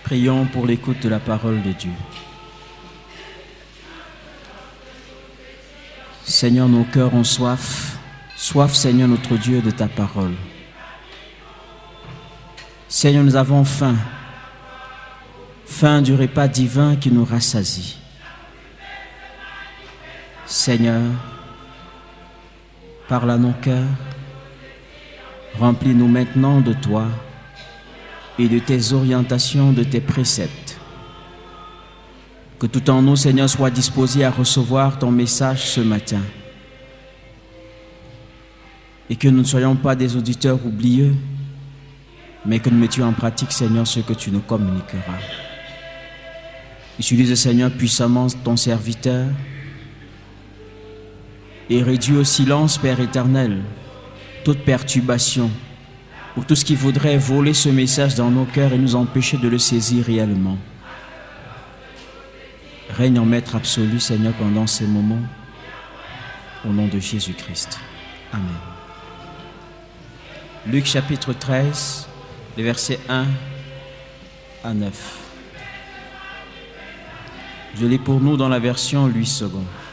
Prions pour l'écoute de la parole de Dieu. Seigneur, nos cœurs ont soif. Soif, Seigneur, notre Dieu, de ta parole. Seigneur, nous avons faim. Faim du repas divin qui nous rassasie. Seigneur, parle à nos cœurs. Remplis-nous maintenant de toi et de tes orientations, de tes préceptes. Que tout en nous, Seigneur, soit disposé à recevoir ton message ce matin. Et que nous ne soyons pas des auditeurs oublieux, mais que nous mettions en pratique, Seigneur, ce que tu nous communiqueras. Utilise, Seigneur, puissamment ton serviteur et réduis au silence, Père éternel, toute perturbation ou tout ce qui voudrait voler ce message dans nos cœurs et nous empêcher de le saisir réellement. Règne en maître absolu, Seigneur, pendant ces moments, au nom de Jésus-Christ. Amen. Luc chapitre 13, les versets 1 à 9. Je lis pour nous dans la version Louis II.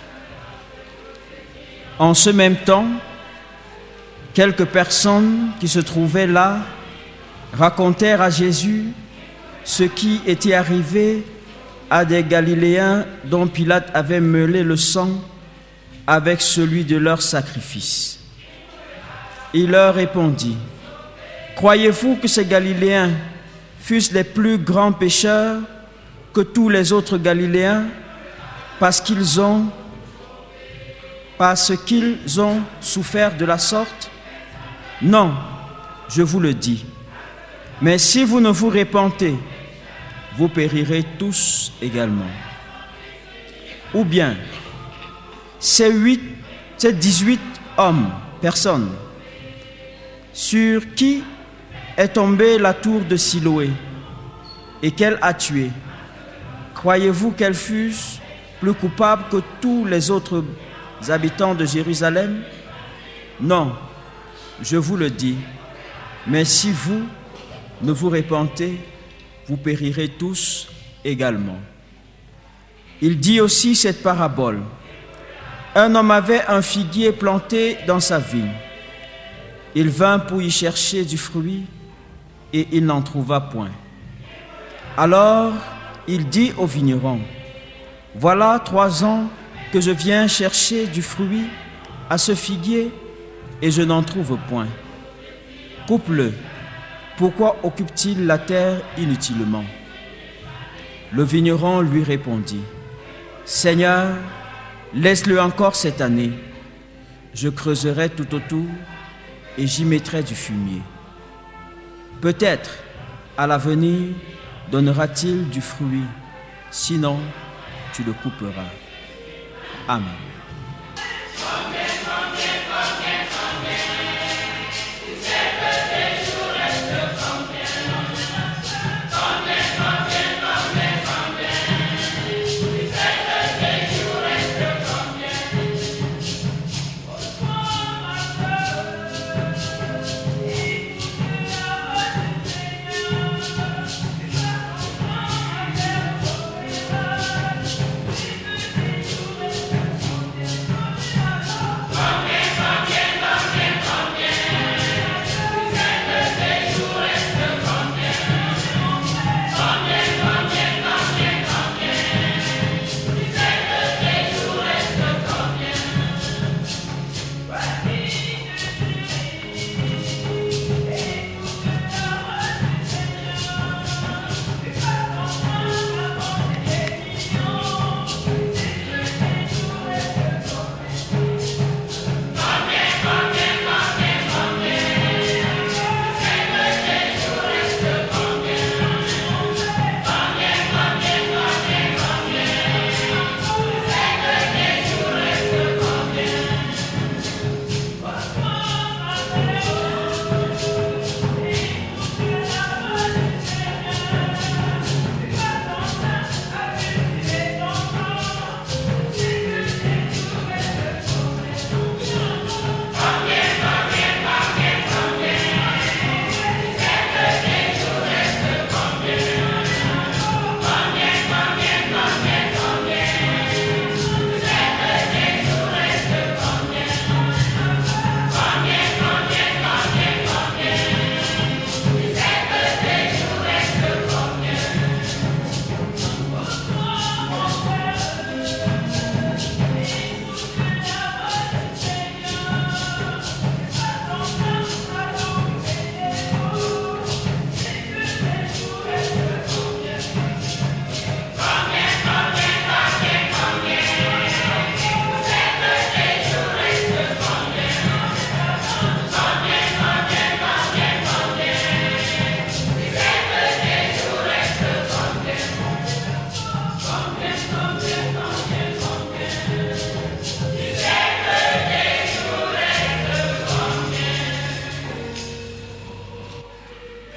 En ce même temps, quelques personnes qui se trouvaient là racontèrent à Jésus ce qui était arrivé à des Galiléens dont Pilate avait mêlé le sang avec celui de leur sacrifice. Il leur répondit: croyez-vous que ces Galiléens fussent les plus grands pécheurs que tous les autres Galiléens parce qu'ils ont souffert de la sorte? Non, je vous le dis. Mais si vous ne vous repentez, vous périrez tous également. Ou bien, ces 18 personnes, sur qui est tombée la tour de Siloé et qu'elle a tué, croyez-vous qu'elles fussent plus coupables que tous les autres habitants de Jérusalem? Non, je vous le dis, mais si vous ne vous repentez, vous périrez tous également. Il dit aussi cette parabole. Un homme avait un figuier planté dans sa vigne. Il vint pour y chercher du fruit et il n'en trouva point. Alors il dit au vigneron: voilà 3 ans que je viens chercher du fruit à ce figuier et je n'en trouve point. Coupe-le. Pourquoi occupe-t-il la terre inutilement? Le vigneron lui répondit: Seigneur, laisse-le encore cette année. Je creuserai tout autour et j'y mettrai du fumier. Peut-être, à l'avenir, donnera-t-il du fruit. Sinon, tu le couperas. Amen.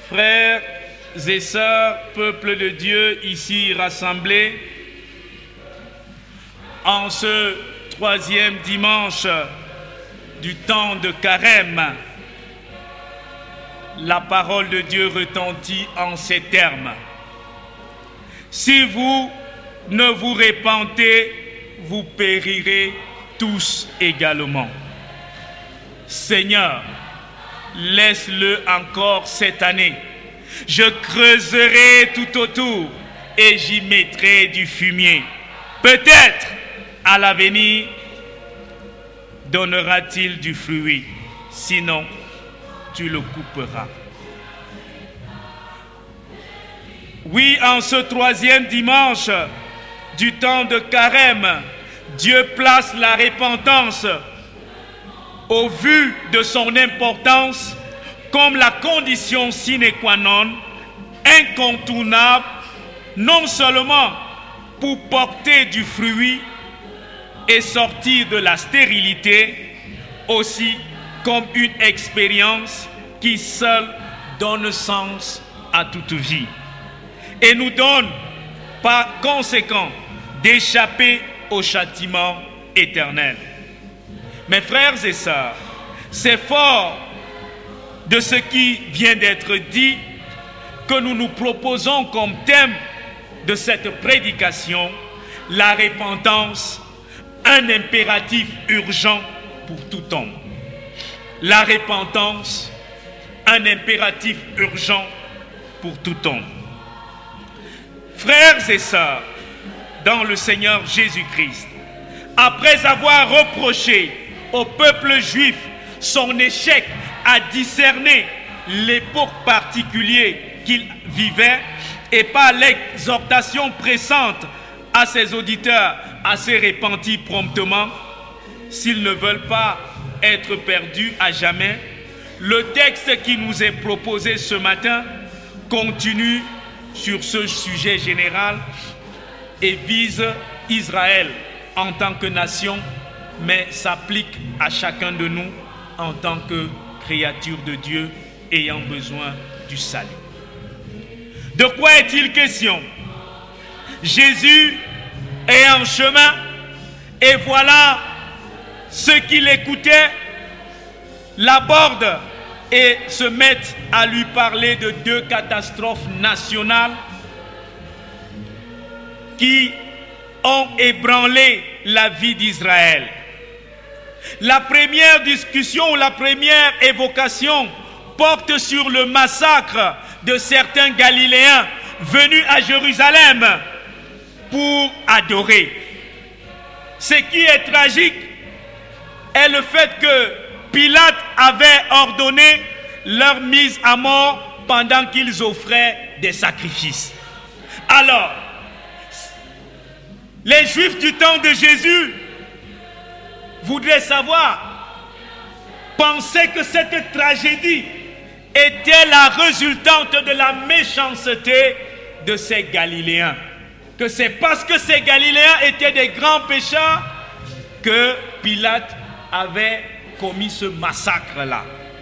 Frères et sœurs, peuple de Dieu ici rassemblés, en ce troisième dimanche du temps de Carême, la parole de Dieu retentit en ces termes. Si vous ne vous repentez, vous périrez tous également. Seigneur, laisse-le encore cette année. Je creuserai tout autour et j'y mettrai du fumier. Peut-être à l'avenir donnera-t-il du fruit. Sinon, tu le couperas. Oui, en ce troisième dimanche du temps de Carême, Dieu place la repentance au vu de son importance comme la condition sine qua non, incontournable, non seulement pour porter du fruit et sortir de la stérilité, aussi comme une expérience qui seule donne sens à toute vie et nous donne par conséquent d'échapper au châtiment éternel. Mes frères et sœurs, c'est fort de ce qui vient d'être dit que nous nous proposons comme thème de cette prédication, la repentance, un impératif urgent pour tout homme. La repentance, un impératif urgent pour tout homme. Frères et sœurs, dans le Seigneur Jésus-Christ, après avoir reproché au peuple juif son échec à discerner l'époque particulière qu'il vivait et par l'exhortation pressante à ses auditeurs à se repentir promptement s'ils ne veulent pas être perdus à jamais, le texte qui nous est proposé ce matin continue sur ce sujet général et vise Israël en tant que nation, mais s'applique à chacun de nous en tant que créature de Dieu ayant besoin du salut. De quoi est-il question? Jésus est en chemin et voilà ceux qui l'écoutaient l'abordent et se mettent à lui parler de deux catastrophes nationales qui ont ébranlé la vie d'Israël. La première discussion, la première évocation porte sur le massacre de certains Galiléens venus à Jérusalem pour adorer. Ce qui est tragique est le fait que Pilate avait ordonné leur mise à mort pendant qu'ils offraient des sacrifices. Alors, les Juifs du temps de Jésus voudraient savoir, pensaient que cette tragédie était la résultante de la méchanceté de ces Galiléens. Que c'est parce que ces Galiléens étaient des grands pécheurs que Pilate avait commis ce massacre-là.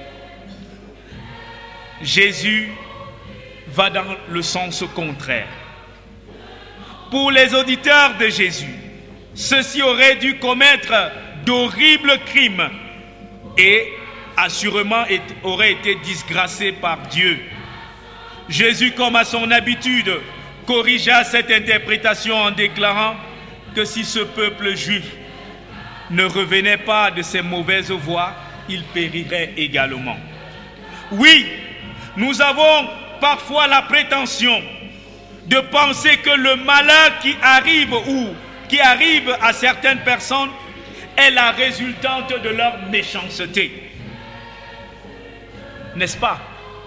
Jésus va dans le sens contraire. Pour les auditeurs de Jésus, ceux-ci auraient dû commettre d'horribles crimes et assurément auraient été disgracés par Dieu. Jésus, comme à son habitude, corrigea cette interprétation en déclarant que si ce peuple juif ne revenait pas de ses mauvaises voies, il périrait également. Oui, nous avons parfois la prétention de penser que le malheur qui arrive à certaines personnes est la résultante de leur méchanceté. N'est-ce pas?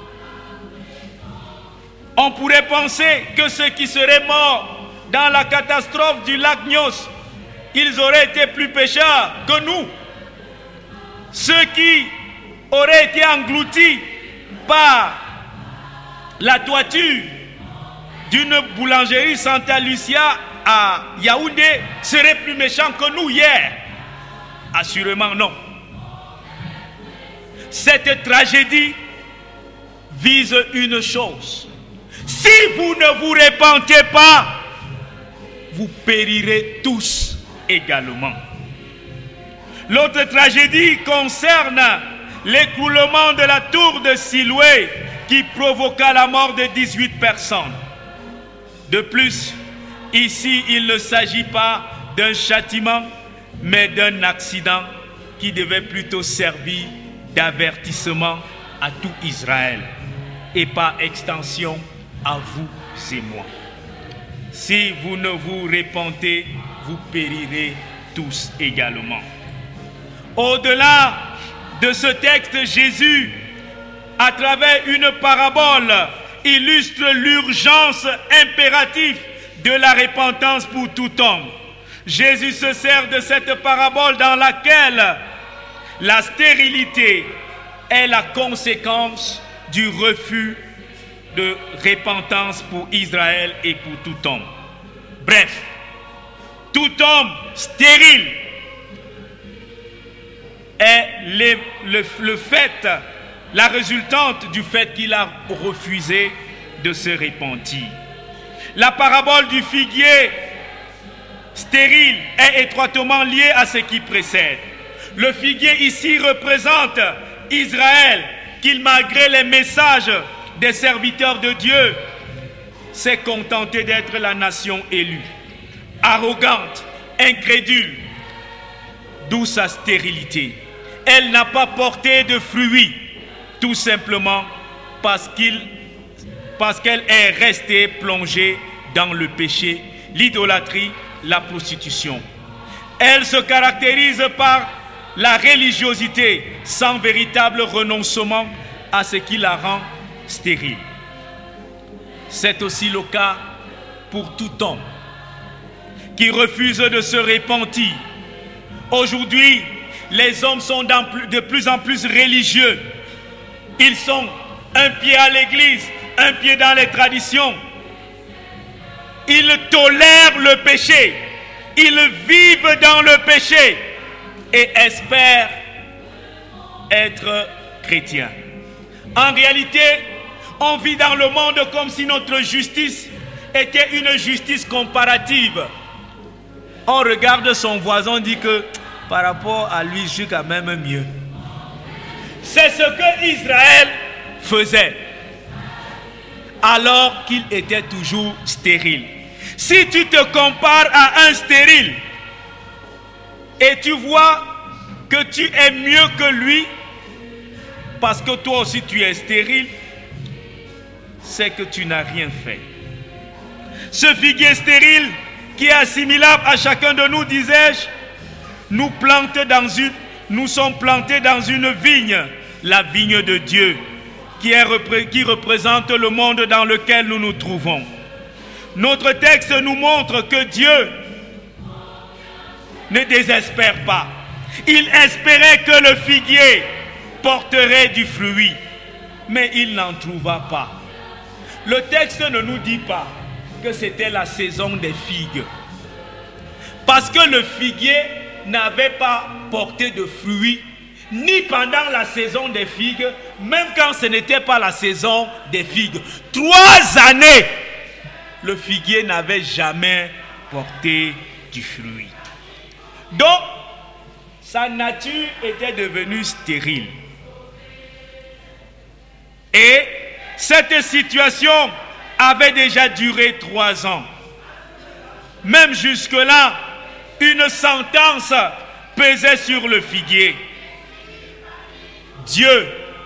On pourrait penser que ceux qui seraient morts dans la catastrophe du lac Nyos, ils auraient été plus pécheurs que nous. Ceux qui auraient été engloutis par la toiture d'une boulangerie Santa Lucia à Yaoundé seraient plus méchants que nous hier. Assurément non. Cette tragédie vise une chose. Si vous ne vous repentez pas, vous périrez tous également. L'autre tragédie concerne l'écroulement de la tour de Siloé qui provoqua la mort de 18 personnes. De plus, ici, il ne s'agit pas d'un châtiment, mais d'un accident qui devait plutôt servir d'avertissement à tout Israël et par extension à vous et moi. Si vous ne vous repentez, vous périrez tous également. Au-delà de ce texte, Jésus, à travers une parabole, illustre l'urgence impérative de la repentance pour tout homme. Jésus se sert de cette parabole dans laquelle la stérilité est la conséquence du refus de repentance pour Israël et pour tout homme. Bref, tout homme stérile est le fait, la résultante du fait qu'il a refusé de se repentir. La parabole du figuier stérile est étroitement liée à ce qui précède. Le figuier ici représente Israël, qui malgré les messages des serviteurs de Dieu, s'est contenté d'être la nation élue, arrogante, incrédule, d'où sa stérilité. Elle n'a pas porté de fruits, tout simplement parce qu'elle est restée plongée dans le péché, l'idolâtrie, la prostitution. Elle se caractérise par la religiosité sans véritable renoncement à ce qui la rend stérile. C'est aussi le cas pour tout homme qui refuse de se repentir. Aujourd'hui, les hommes sont de plus en plus religieux. Ils sont un pied à l'église, un pied dans les traditions. Ils tolèrent le péché. Ils vivent dans le péché et espèrent être chrétiens. En réalité, on vit dans le monde comme si notre justice était une justice comparative. On regarde son voisin, on dit que par rapport à lui, je suis quand même mieux. C'est ce que Israël faisait alors qu'il était toujours stérile. Si tu te compares à un stérile et tu vois que tu es mieux que lui parce que toi aussi tu es stérile, c'est que tu n'as rien fait. Ce figuier stérile qui est assimilable à chacun de nous, disais-je, nous sommes plantés dans une vigne, la vigne de Dieu, qui représente le monde dans lequel nous nous trouvons. Notre texte nous montre que Dieu ne désespère pas. Il espérait que le figuier porterait du fruit, mais il n'en trouva pas. Le texte ne nous dit pas que c'était la saison des figues, parce que le figuier n'avait pas porté de fruits, ni pendant la saison des figues, même quand ce n'était pas la saison des figues. 3 années, le figuier n'avait jamais porté du fruit. Donc, sa nature était devenue stérile. Et cette situation avait déjà duré 3 ans. Même jusque-là, une sentence pesait sur le figuier. Dieu,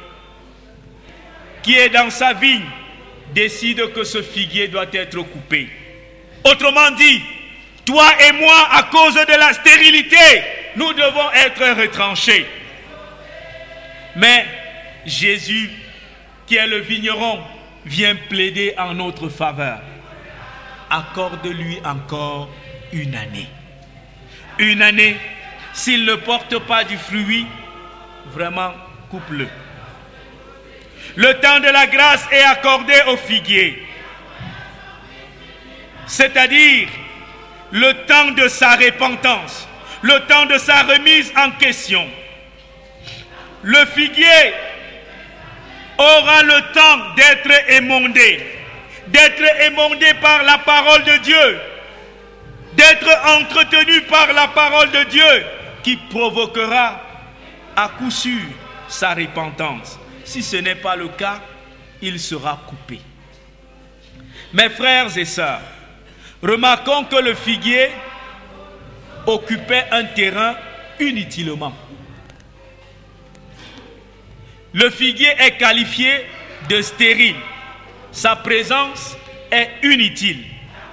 qui est dans sa vigne, décide que ce figuier doit être coupé. Autrement dit, toi et moi, à cause de la stérilité, nous devons être retranchés. Mais Jésus, qui est le vigneron, vient plaider en notre faveur. Accorde-lui encore une année. Une année, s'il ne porte pas du fruit, vraiment, coupe-le. Le temps de la grâce est accordé au figuier, c'est-à-dire le temps de sa repentance, le temps de sa remise en question. Le figuier aura le temps d'être émondé par la parole de Dieu, d'être entretenu par la parole de Dieu, qui provoquera à coup sûr sa repentance. Si ce n'est pas le cas, il sera coupé. Mes frères et sœurs, remarquons que le figuier occupait un terrain inutilement. Le figuier est qualifié de stérile. Sa présence est inutile.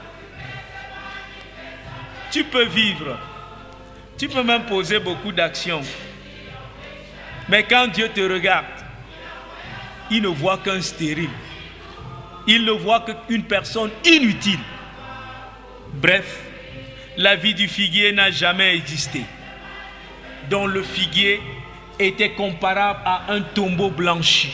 Tu peux vivre, tu peux même poser beaucoup d'actions. Mais quand Dieu te regarde, il ne voit qu'un stérile. Il ne voit qu'une personne inutile. Bref, la vie du figuier n'a jamais existé. Donc le figuier était comparable à un tombeau blanchi.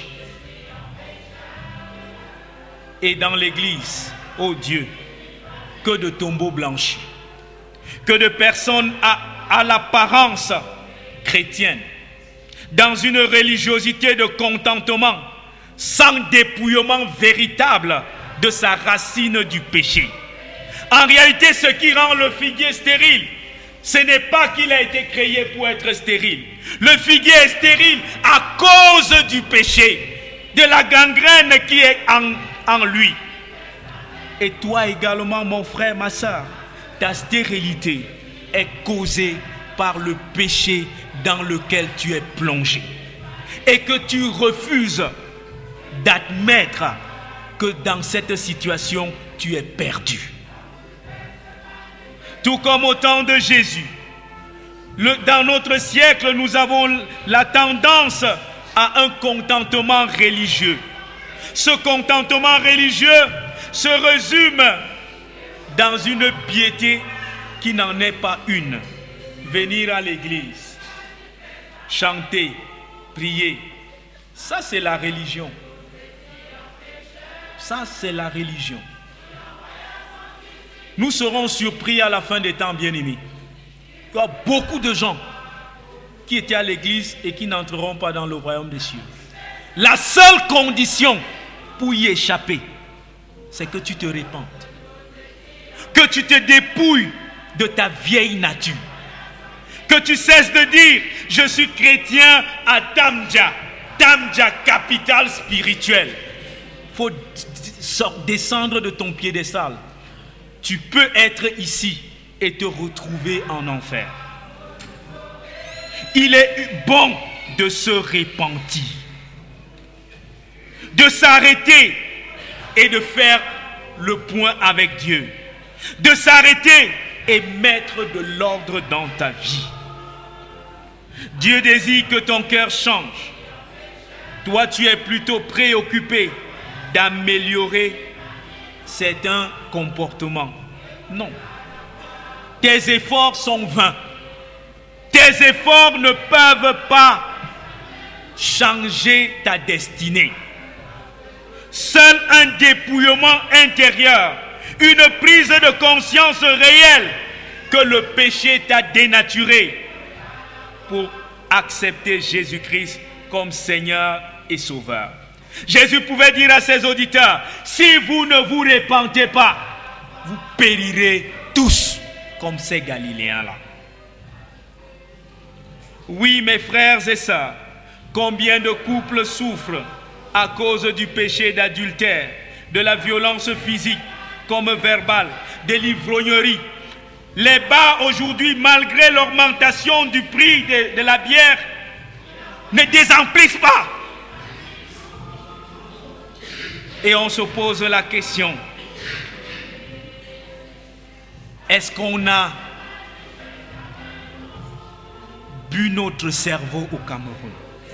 Et dans l'église, oh Dieu, que de tombeaux blanchis, que de personnes à l'apparence chrétienne, dans une religiosité de contentement, sans dépouillement véritable de sa racine du péché. En réalité, ce qui rend le figuier stérile, ce n'est pas qu'il a été créé pour être stérile. Le figuier est stérile à cause du péché, de la gangrène qui est en lui. Et toi également, mon frère, ma soeur, ta stérilité est causée par le péché dans lequel tu es plongé. Et que tu refuses d'admettre que dans cette situation, tu es perdu. Tout comme au temps de Jésus, dans notre siècle, nous avons la tendance à un contentement religieux. Ce contentement religieux se résume dans une piété qui n'en est pas une. Venir à l'église, chanter, prier, ça c'est la religion. Ça c'est la religion. Nous serons surpris à la fin des temps, bien-aimés. Il y a beaucoup de gens qui étaient à l'église et qui n'entreront pas dans le royaume des cieux. La seule condition pour y échapper, c'est que tu te répandes. Que tu te dépouilles de ta vieille nature. Que tu cesses de dire, je suis chrétien à Tamja. Tamja, capitale spirituelle. Il faut descendre de ton piédestal. Tu peux être ici et te retrouver en enfer. Il est bon de se repentir, de s'arrêter et de faire le point avec Dieu, de s'arrêter et mettre de l'ordre dans ta vie. Dieu désire que ton cœur change. Toi, tu es plutôt préoccupé d'améliorer certains comportements. Non. Tes efforts sont vains. Tes efforts ne peuvent pas changer ta destinée. Seul un dépouillement intérieur, une prise de conscience réelle que le péché t'a dénaturé pour accepter Jésus-Christ comme Seigneur et Sauveur. Jésus pouvait dire à ses auditeurs, si vous ne vous repentez pas, vous périrez tous comme ces Galiléens-là. Oui, mes frères et sœurs, combien de couples souffrent à cause du péché d'adultère, de la violence physique comme verbale, de l'ivrognerie. Les bars aujourd'hui, malgré l'augmentation du prix de la bière, ne désemplissent pas. Et on se pose la question, est-ce qu'on a bu notre cerveau au Cameroun?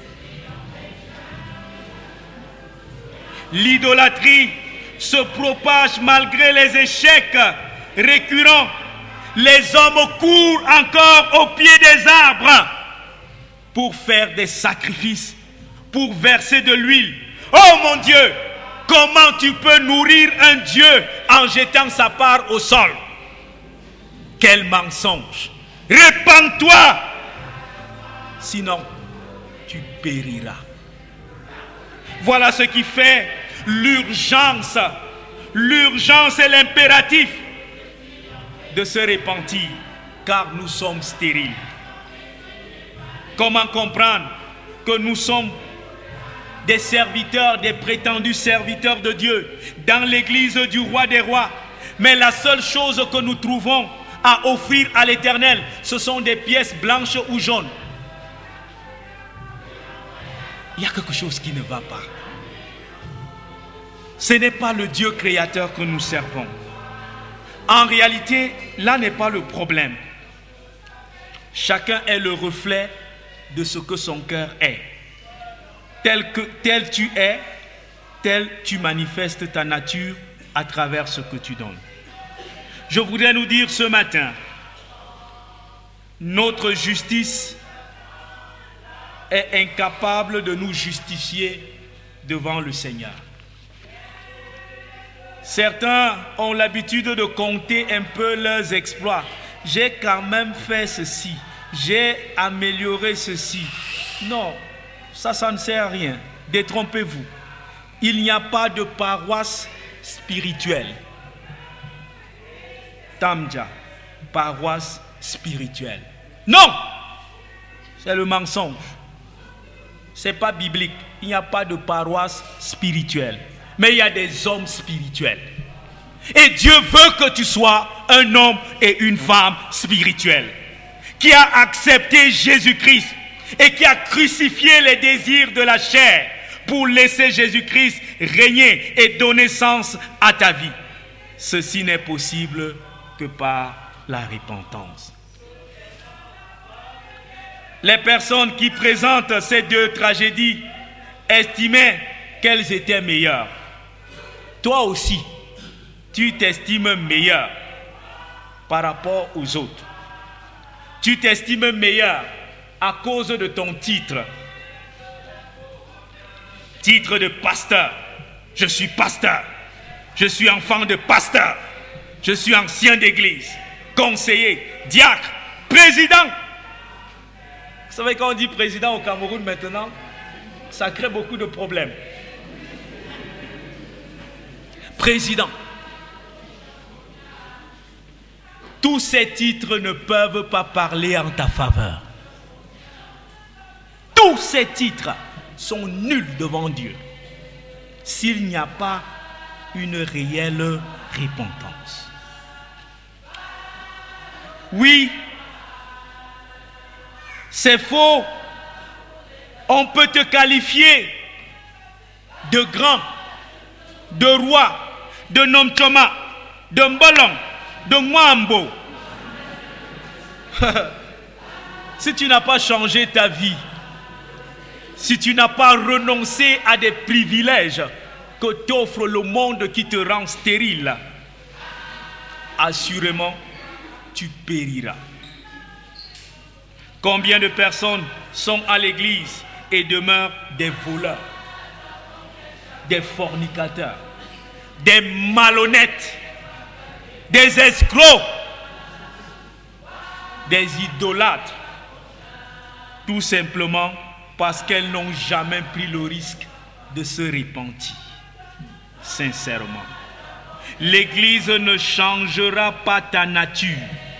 L'idolâtrie se propage malgré les échecs récurrents. Les hommes courent encore au pied des arbres pour faire des sacrifices, pour verser de l'huile. Oh mon Dieu! Comment tu peux nourrir un Dieu en jetant sa part au sol? Quel mensonge! Répands-toi! Sinon, tu périras. Voilà ce qui fait l'urgence. L'urgence et l'impératif de se repentir, car nous sommes stériles. Comment comprendre que nous sommes des serviteurs, des prétendus serviteurs de Dieu dans l'église du roi des rois, mais la seule chose que nous trouvons à offrir à l'Éternel, ce sont des pièces blanches ou jaunes? Il y a quelque chose qui ne va pas. Ce n'est pas le Dieu créateur que nous servons. En réalité, là n'est pas le problème. Chacun est le reflet de ce que son cœur est. Tel tu es, tel tu manifestes ta nature à travers ce que tu donnes. Je voudrais nous dire ce matin, notre justice est incapable de nous justifier devant le Seigneur. Certains ont l'habitude de compter un peu leurs exploits. J'ai quand même fait ceci, j'ai amélioré ceci. Non, ça ne sert à rien. Détrompez-vous. Il n'y a pas de paroisse spirituelle. Tamja, paroisse spirituelle. Non! C'est le mensonge. Ce n'est pas biblique. Il n'y a pas de paroisse spirituelle. Mais il y a des hommes spirituels. Et Dieu veut que tu sois un homme et une femme spirituels, qui a accepté Jésus-Christ et qui a crucifié les désirs de la chair pour laisser Jésus-Christ régner et donner sens à ta vie. Ceci n'est possible que par la repentance. Les personnes qui présentent ces deux tragédies estimaient qu'elles étaient meilleures. Toi aussi, tu t'estimes meilleur par rapport aux autres. Tu t'estimes meilleur à cause de ton titre. Titre de pasteur. Je suis pasteur. Je suis enfant de pasteur. Je suis ancien d'église, conseiller, diacre, président. Vous savez, quand on dit président au Cameroun maintenant, ça crée beaucoup de problèmes. Président. Tous ces titres ne peuvent pas parler en ta faveur. Tous ces titres sont nuls devant Dieu s'il n'y a pas une réelle repentance. Oui, c'est faux. On peut te qualifier de grand, de roi, de Nomchoma, de Mbolong, de Mwambo. Si tu n'as pas changé ta vie, si tu n'as pas renoncé à des privilèges que t'offre le monde qui te rend stérile, assurément, tu périras. Combien de personnes sont à l'église et demeurent des voleurs, des fornicateurs, des malhonnêtes, des escrocs, des idolâtres, tout simplement parce qu'elles n'ont jamais pris le risque de se repentir. Sincèrement, l'Église ne changera pas ta nature.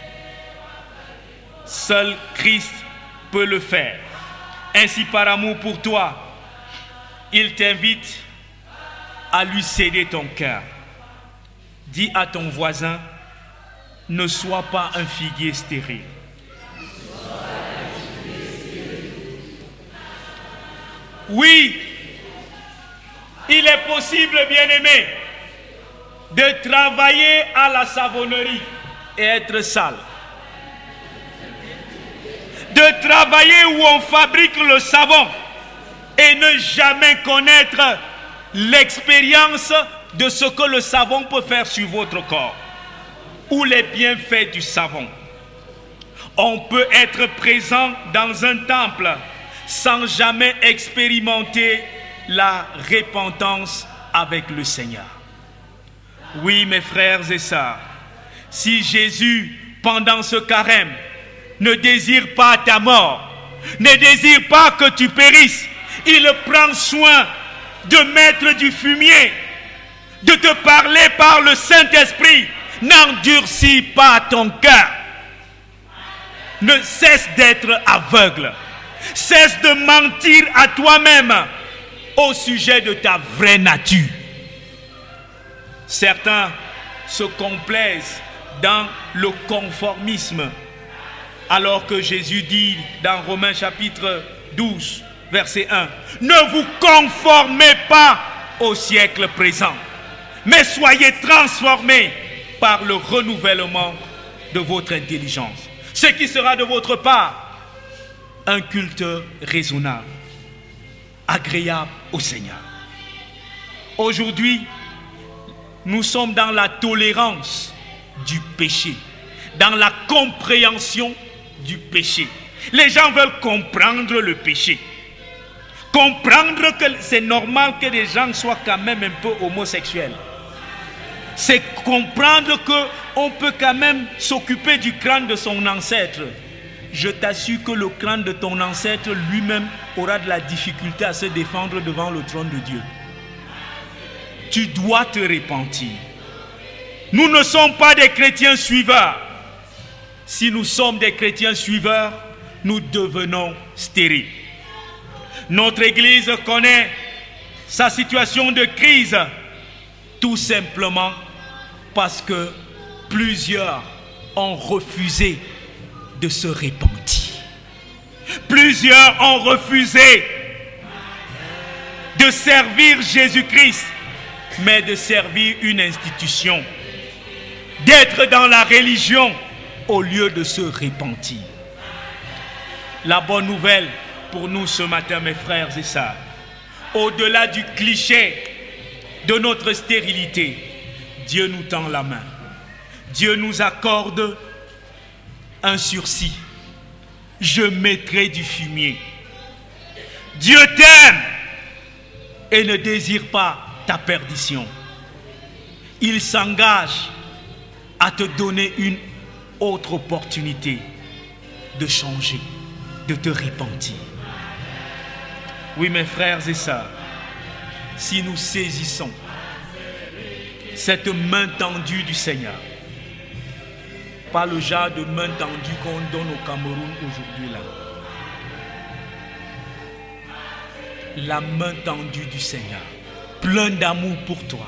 Seul Christ peut le faire. Ainsi, par amour pour toi, il t'invite à lui céder ton cœur. Dis à ton voisin, ne sois pas un figuier stérile. Oui, il est possible, bien-aimé, de travailler à la savonnerie et être sale. De travailler où on fabrique le savon et ne jamais connaître l'expérience de ce que le savon peut faire sur votre corps ou les bienfaits du savon. On peut être présent dans un temple sans jamais expérimenter la repentance avec le Seigneur. Oui, mes frères et sœurs, si Jésus, pendant ce carême, ne désire pas ta mort, ne désire pas que tu périsses, il prend soin de mettre du fumier, de te parler par le Saint-Esprit, n'endurcis pas ton cœur. Ne cesse d'être aveugle. Cesse de mentir à toi-même au sujet de ta vraie nature. Certains se complaisent dans le conformisme, alors que Jésus dit dans Romains chapitre 12, verset 1, « Ne vous conformez pas au siècle présent, mais soyez transformés par le renouvellement de votre intelligence. » Ce qui sera de votre part un culte raisonnable, agréable au Seigneur. Aujourd'hui, nous sommes dans la tolérance du péché, dans la compréhension du péché. Les gens veulent comprendre le péché. Comprendre que c'est normal que les gens soient quand même un peu homosexuels. C'est comprendre qu'on peut quand même s'occuper du crâne de son ancêtre. Je t'assure que le crâne de ton ancêtre lui-même aura de la difficulté à se défendre devant le trône de Dieu. Tu dois te repentir. Nous ne sommes pas des chrétiens suiveurs. Si nous sommes des chrétiens suiveurs, nous devenons stériles. Notre Église connaît sa situation de crise tout simplement parce que plusieurs ont refusé de se repentir. Plusieurs ont refusé de servir Jésus-Christ, mais de servir une institution, d'être dans la religion au lieu de se repentir. La bonne nouvelle pour nous ce matin, mes frères et sœurs, au-delà du cliché de notre stérilité, Dieu nous tend la main. Dieu nous accorde un sursis. Je mettrai du fumier. Dieu t'aime et ne désire pas ta perdition. Il s'engage à te donner une autre opportunité de changer, de te repentir. Oui, mes frères et sœurs, si nous saisissons cette main tendue du Seigneur, pas le genre de main tendue qu'on donne au Cameroun aujourd'hui là. La main tendue du Seigneur, plein d'amour pour toi,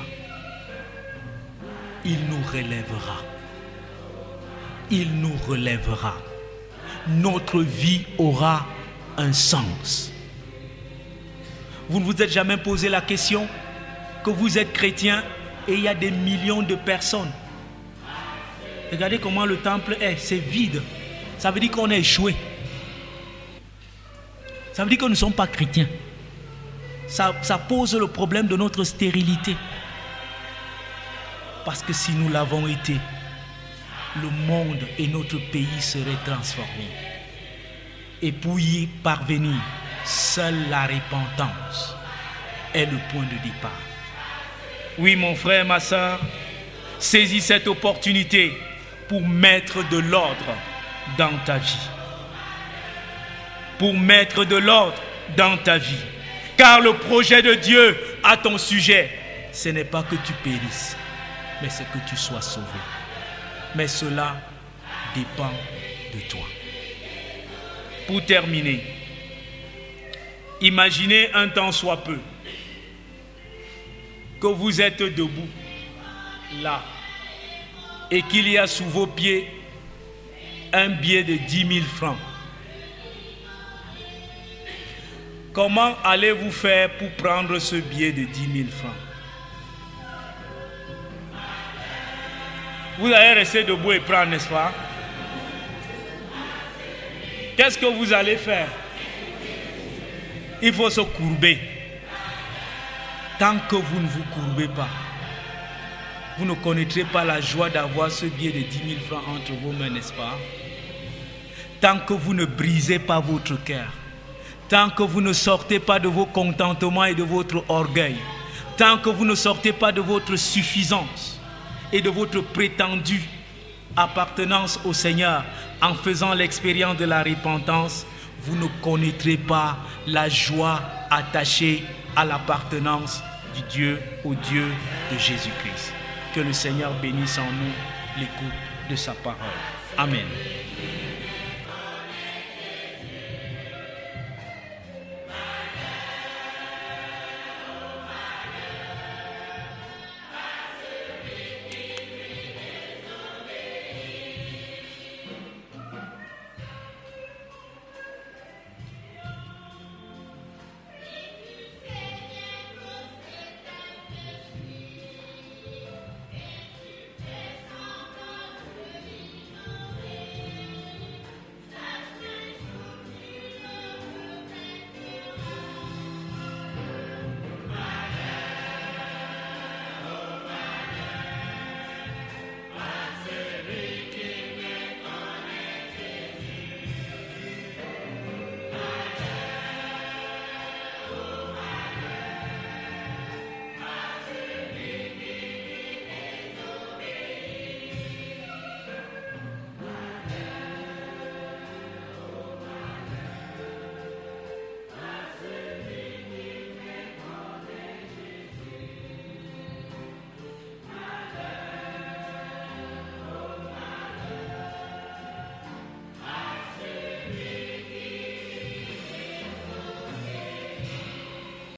il nous relèvera. Il nous relèvera. Notre vie aura un sens. Vous ne vous êtes jamais posé la question que vous êtes chrétien et il y a des millions de personnes. Regardez comment le temple est, c'est vide. Ça veut dire qu'on a échoué. Ça veut dire que nous ne sommes pas chrétiens. Ça pose le problème de notre stérilité. Parce que si nous l'avons été, le monde et notre pays seraient transformés. Et pour y parvenir, seule la repentance est le point de départ. Oui, mon frère, ma soeur, saisis cette opportunité pour mettre de l'ordre dans ta vie. Pour mettre de l'ordre dans ta vie. Car le projet de Dieu à ton sujet, ce n'est pas que tu périsses, mais c'est que tu sois sauvé. Mais cela dépend de toi. Pour terminer, imaginez un temps soit peu que vous êtes debout là et qu'il y a sous vos pieds un billet de 10 000 francs. Comment allez-vous faire pour prendre ce billet de 10 000 francs? Vous allez rester debout et prendre, n'est-ce pas? Qu'est-ce que vous allez faire? Il faut se courber. Tant que vous ne vous courbez pas, vous ne connaîtrez pas la joie d'avoir ce billet de 10 000 francs entre vos mains, n'est-ce pas? Tant que vous ne brisez pas votre cœur, tant que vous ne sortez pas de vos contentements et de votre orgueil, tant que vous ne sortez pas de votre suffisance et de votre prétendue appartenance au Seigneur en faisant l'expérience de la repentance, vous ne connaîtrez pas la joie attachée à l'appartenance du Dieu, au Dieu de Jésus-Christ. Que le Seigneur bénisse en nous l'écoute de sa parole. Amen.